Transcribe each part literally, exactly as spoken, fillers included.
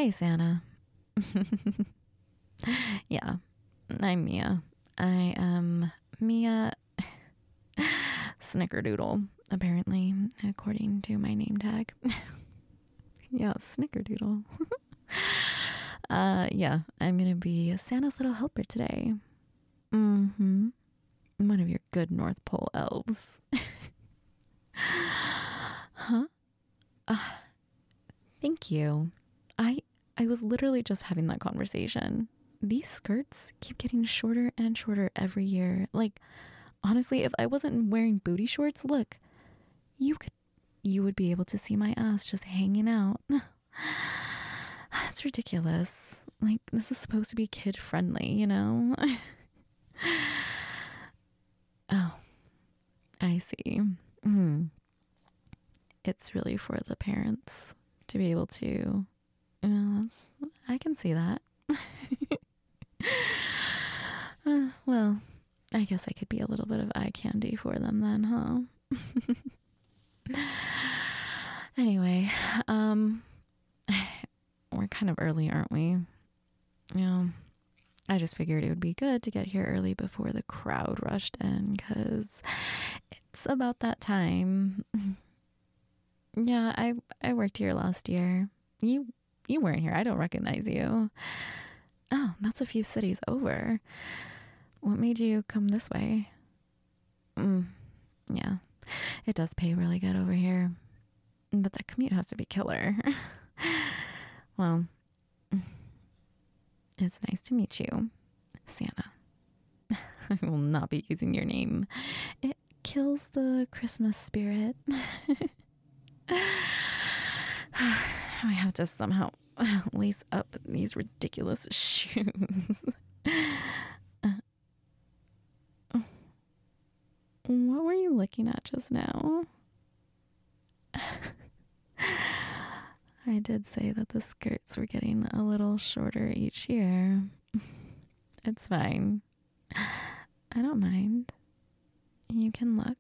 Hey, Santa. Yeah, I'm Mia. I am Mia Snickerdoodle, apparently, according to my name tag. Yeah, Snickerdoodle. uh, yeah, I'm gonna be Santa's little helper today. Mm-hmm. One of your good North Pole elves. Huh? Uh, thank you. I I was literally just having that conversation. These skirts keep getting shorter and shorter every year. Like, honestly, if I wasn't wearing booty shorts, look, you could you would be able to see my ass just hanging out. That's ridiculous. Like, this is supposed to be kid friendly, you know? Oh, I see. Mm. It's really for the parents to be able to. Uh, that's, I can see that. uh, well, I guess I could be a little bit of eye candy for them then, huh? Anyway, um, we're kind of early, aren't we? You know, I just figured it would be good to get here early before the crowd rushed in, because it's about that time. Yeah, I I worked here last year. You you weren't here. I don't recognize you. Oh, that's a few cities over. What made you come this way? Mm, yeah, it does pay really good over here, but that commute has to be killer. Well, it's nice to meet you, Santa. I will not be using your name. It kills the Christmas spirit. I have to somehow lace up these ridiculous shoes. uh, what were you looking at just now? I did say that the skirts were getting a little shorter each year. It's fine. I don't mind. You can look.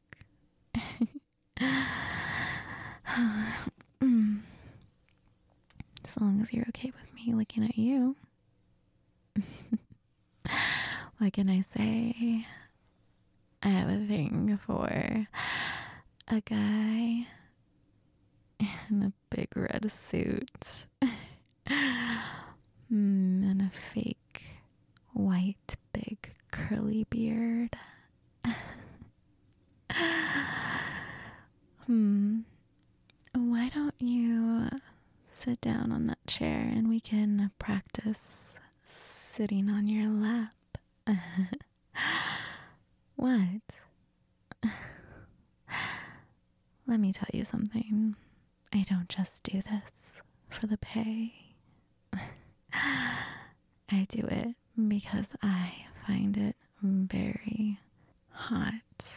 As long as you're okay with me looking at you. What can I say? I have a thing for a guy in a big red suit mm, and a fake white big curly beard. Hmm. Why don't you sit down on that chair and we can practice sitting on your lap? What? Let me tell you something. I don't just do this for the pay. I do it because I find it very hot.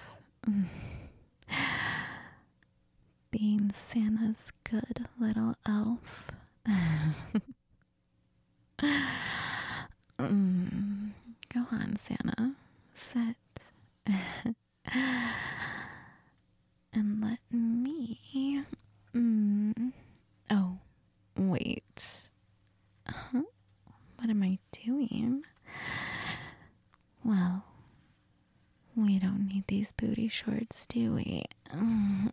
Being Santa's good little elf. mm, go on, Santa. Sit. And let me... Mm. Oh, wait. Huh? What am I doing? Well, we don't need these booty shorts, do we? Mm.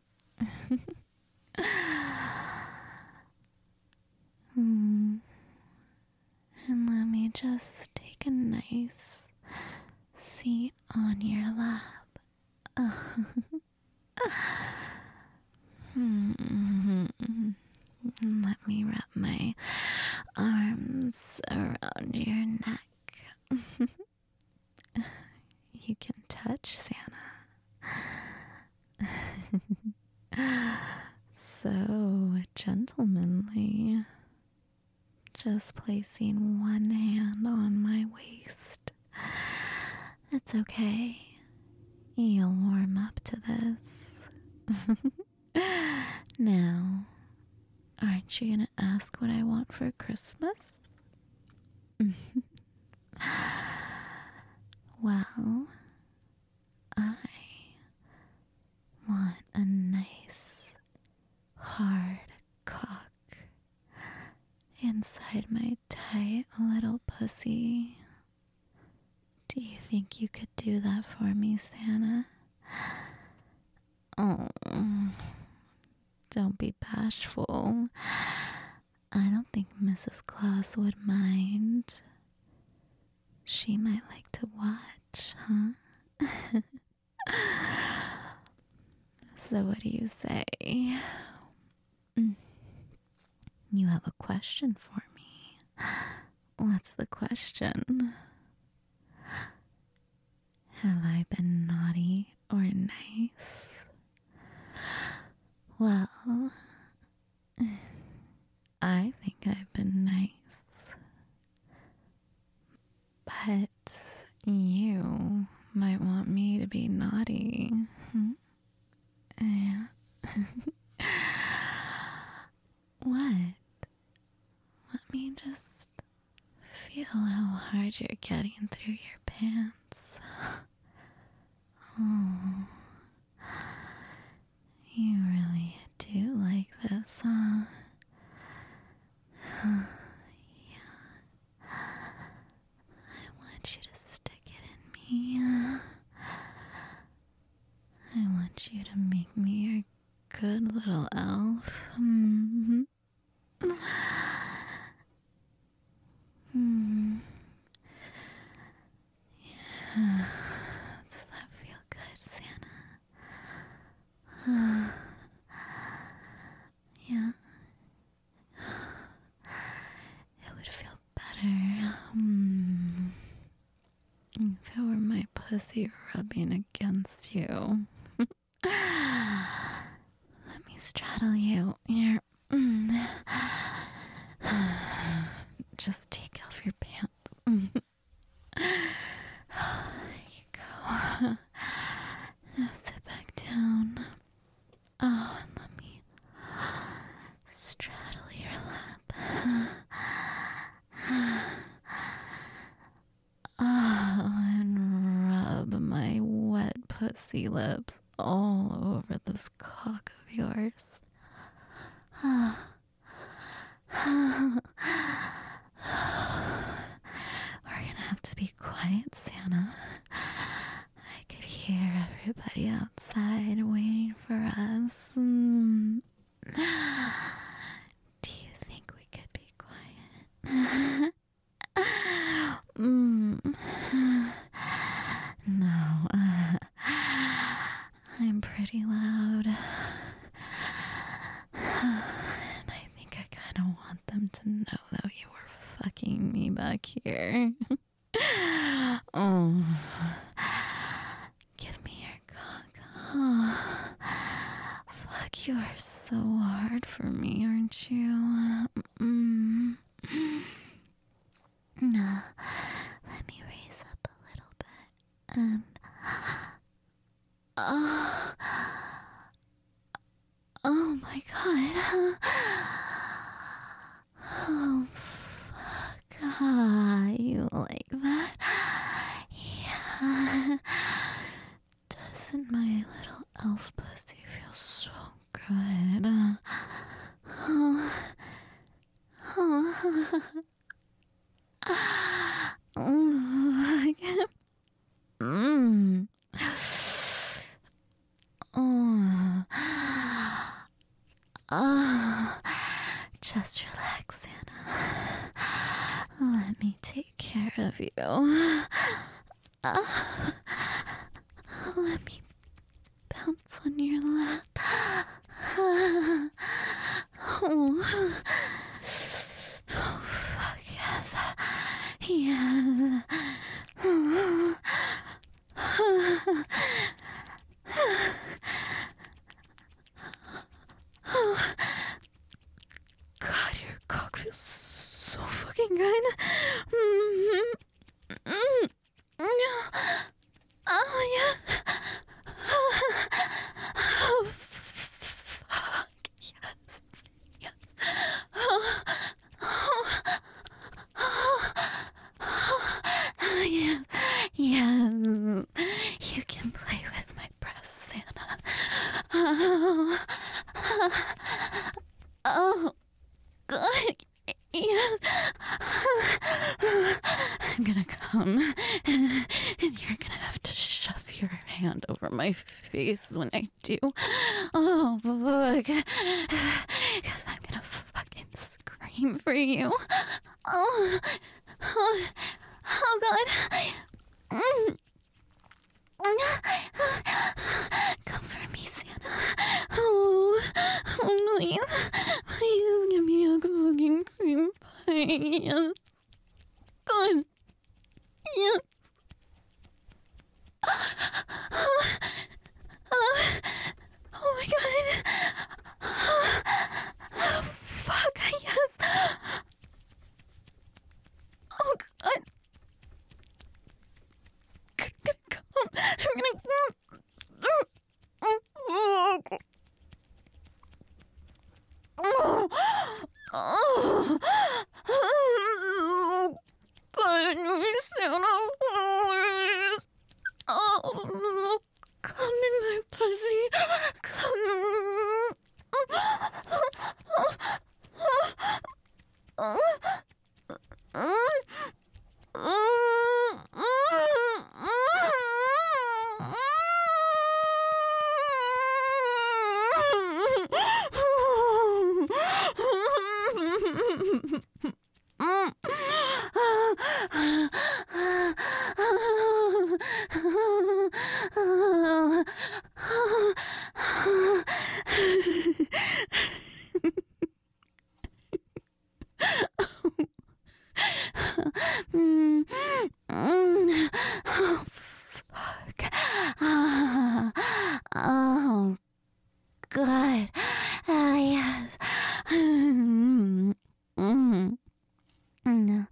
Hmm. And let me just take a nice seat on your lap. Hmm. Let me wrap my arms around your neck. You can touch Santa. So gentlemanly. Just placing one hand on my waist. It's okay. You'll warm up to this. Now, aren't you gonna ask what I want for Christmas? Well, I want a nice hard cock inside my tight little pussy. Do you think you could do that for me, Santa? Oh, don't be bashful. I don't think Missus Claus would mind. She might like to watch, huh? So what do you say? You have a question for me. What's the question? Have I been naughty or nice? Well, I think I've been nice. But you might want me to be naughty. Hmm? Yeah. What? Let me just feel how hard you're getting through your pants. Oh, you really do like this, huh? Yeah. I want you to stick it in me. I want you to make me your good little elf. Mm-hmm. Mm. Yeah. Does that feel good, Santa? Uh, yeah. It would feel better um, if it were my pussy rubbing against you. Let me straddle you. Here. Mm. Just take off your pants. There you go. Now sit back down. Oh, and let me straddle your lap. Oh, and rub my wet pussy lips all over this cock of yours. We're gonna have to be quiet, Santa. I could hear everybody outside waiting for us. Mm. Do you think we could be quiet? mm. No, uh, I'm pretty loud. And I think I kind of want them to know that you were fucking me back here. Oh, give me your cock. Oh, fuck, you are so hard for me, aren't you? Mm. No, let me raise up a little bit and oh, oh my god. Oh, fuck. Ah, you like that? Yeah. Doesn't my little elf pussy feel so good? Oh. Oh. Oh. Mm. Oh. Oh. Just relax, Santa. Let me take care of you. Uh, let me bounce on your lap. Oh. Oh, fuck, yes. Yes. Oh. God, your cock feels so fucking good. Mm-hmm. Mm-hmm. Oh, yes. Oh, fuck. Yes. Yes. Oh, oh, oh, oh, yes. Yes. You can play with my breasts, Santa. Oh. Oh. Good. Yes. I'm gonna come, and you're gonna have to shove your hand over my face when I do. Oh, fuck. Because I'm gonna fucking scream for you. Oh, oh, oh God. Mm. Come for me, Santa. Oh, oh, please. Please give me a fucking cream pie. Yes. God. Yes. Oh, oh, oh my God. Oh, fuck. Yes. Oh, God. I'm gonna come. I'm gonna. Oh, oh, oh, God, Santa, please. Oh, come in my pussy. Come. Mm, mm, oh, fuck. Ah, oh, God. Ah, yes. Mm, mm, mm.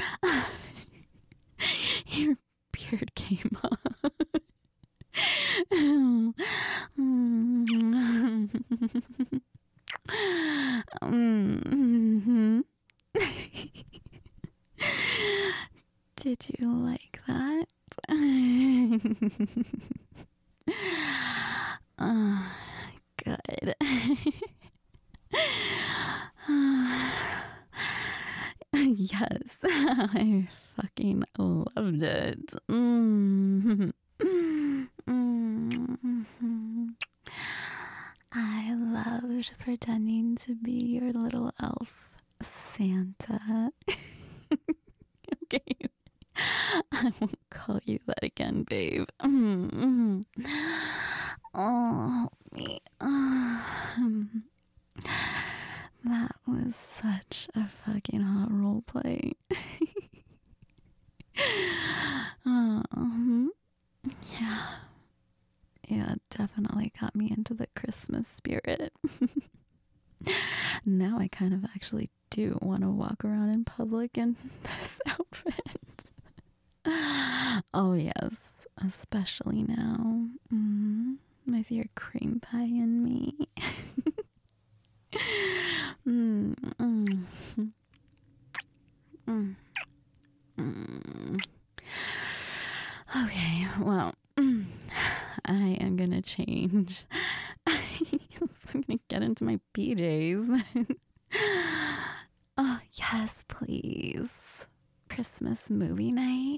Your beard came off. Mm, mm, Did you like that? Oh, good. Yes, I fucking loved it. Mm. Mm. I loved pretending to be your little elf, Santa. Okay. I won't call you that again, babe. Mm-hmm. Oh, me. Um, that was such a fucking hot role play. um, yeah. Yeah, it definitely got me into the Christmas spirit. Now I kind of actually do want to walk around in public in this outfit. Oh, yes. Especially now. Mm, with your cream pie and me. mm, mm, mm, mm. Okay, well, mm, I am gonna change. I'm gonna get into my P Js. Oh, yes, please. Christmas movie night.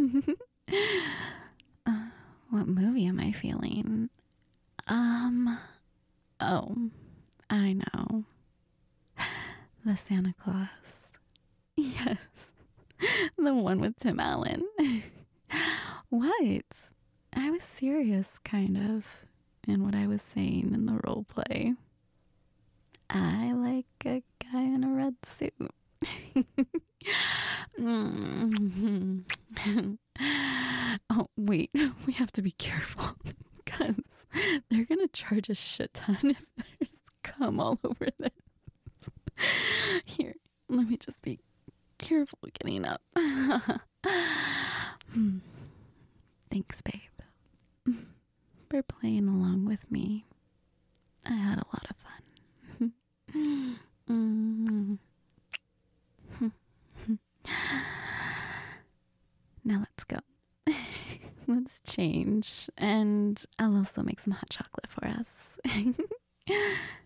uh, what movie am I feeling? Um, oh, I know. The Santa Claus. Yes, the one with Tim Allen. What? I was serious, kind of, in what I was saying in the role play. I like a guy in a red suit. mm-hmm. Oh, wait, we have to be careful because they're gonna charge a shit ton if there's cum all over this. Here, let me just be careful getting up. Thanks, babe, for playing along with me. I had a lot of fun. mm. Now let's go. Let's change. And I'll also make some hot chocolate for us.